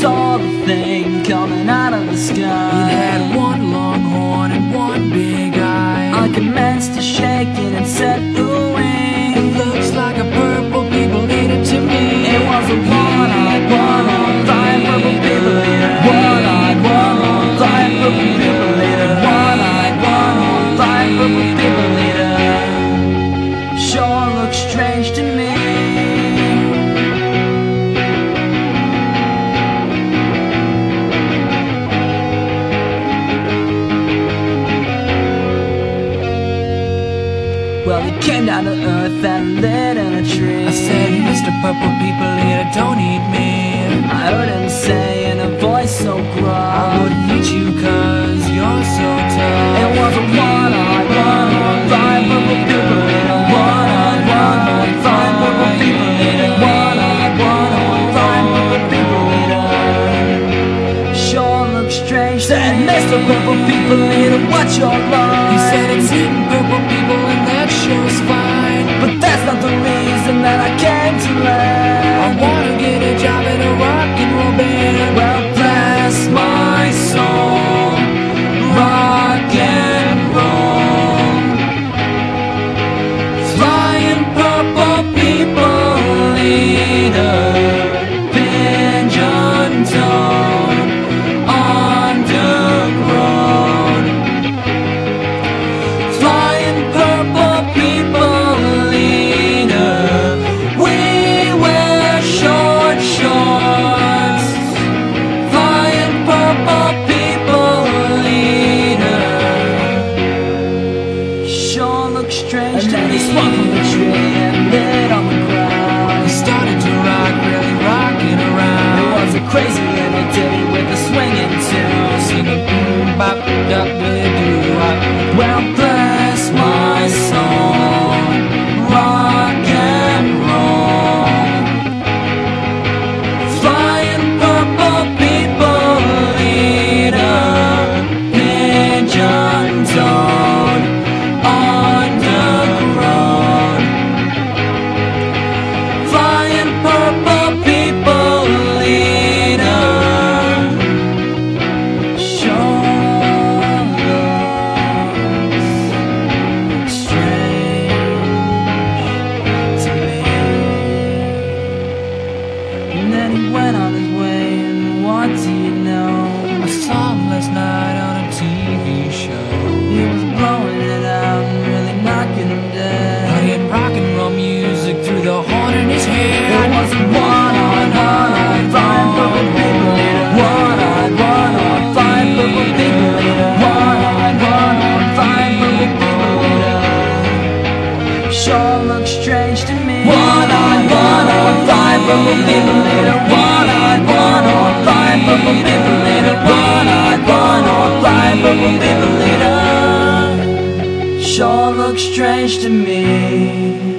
saw the thing coming out of the sky. It had one long horn and one big eye. I commenced to shaking and said, ooh, it looks like a purple people eater to me. It was a one-eyed, flying purple people eater. One-eyed, flying purple people eater. One-eyed, flying purple people eater. Sure looks strange to me. Well, he came down to earth and lit in a tree. I said, Mr. Purple People Eater, don't eat me. I heard him say in a voice so gruff, I wouldn't eat you cause you're so tough. It was a one-eyed, flying purple people eater. One-eyed, flying purple people eater. One-eyed, flying purple people eater. Sure looks strange, said Mr. Purple People Eater, what's your line? He said it's eating purple people and that shows fine. But that's not the reason that I came to land. I wanna get a job in a rock and roll band. Well, bless my soul, rock and roll. Flying purple people eater, pigeon toed, underground. Flying purple people eater, we wear short shorts. Flying purple people eater. Sure looks strange. And then he swung from the tree and lit on the ground. He started to rock, really rocking around. It was a crazy little ditty with a swinging tune, singing boom bop duck really do wop. Well, bless my soul, rock and roll. Flying purple people eater, pigeon toed, underground. Flying purple people eater. Sure looks strange to me. And then he went on his way, and what do you know? I saw him last night on a TV show. He was blowing it out and really knocking him dead. Playing rock and roll music through the horn in his hair. It was a one-eyed, flying purple people eater. One-eyed, flying purple people eater. One-eyed, flying purple people eater. Sure looks strange to me. One-eyed, flying purple people eater. One-eyed, flying purple people eater. One-eyed, flying purple people eater. Sure looks strange to me.